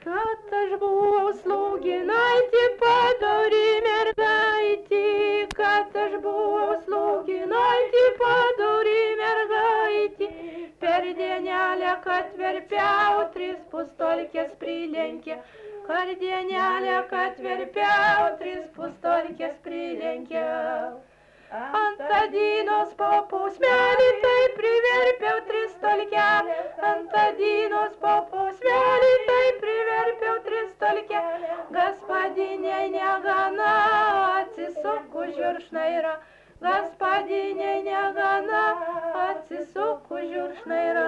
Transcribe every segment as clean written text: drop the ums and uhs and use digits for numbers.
kad aš buvau slauginaitė, padori mergaitė, kad aš buvau slauginaitė, padori mergaitė, per dienelę, kad verpiau, 3 pustolkės prilenkė, per dienelę, kad verpiau, 3 pustolkės prilenkiau. Ant Adinos po pusmelį, tai priverpiau 3 stolkelį, ant Adinos po pusmelį, tai priverpiau 3 stolkelį, gaspadiniai negana, atsisuku žiuršnaira, gaspadiniai negana, atsisuku žiuršnaira.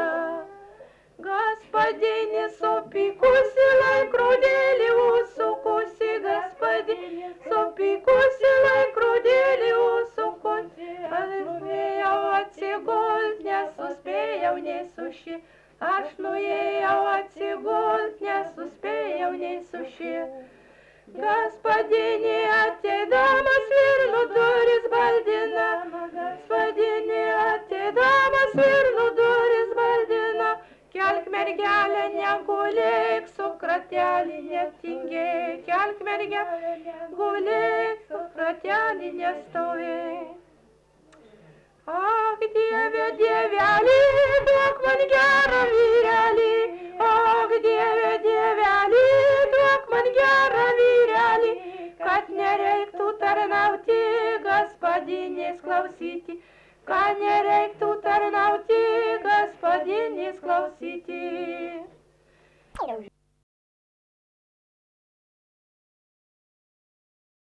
Gaspadinis supykusi, laikrodėlį užsukusi, gaspadinį supykusi, laikrodėlį užsukusi, aš nuėjau atsigult, nesuspėjau nei suši, aš nuėjau atsigult, nesuspėjau nei suši. Gaspadinį ateidamas virnų duris baldina, gaspadinį ateidamas virnų duris baldina, kelk mergelę negulėk, su kratelį netingėk, kelk mergelę negulėk, su kratelį nestovėk. Ak, Dieve, Dievelį, duok man gerą vyrelį, ak, Dieve, Dievelį, duok man gerą vyrelį, kad nereiktų tarnauti, gaspadinės klausyti, kad nereiktų tarnauti, gaspadinės klausyti.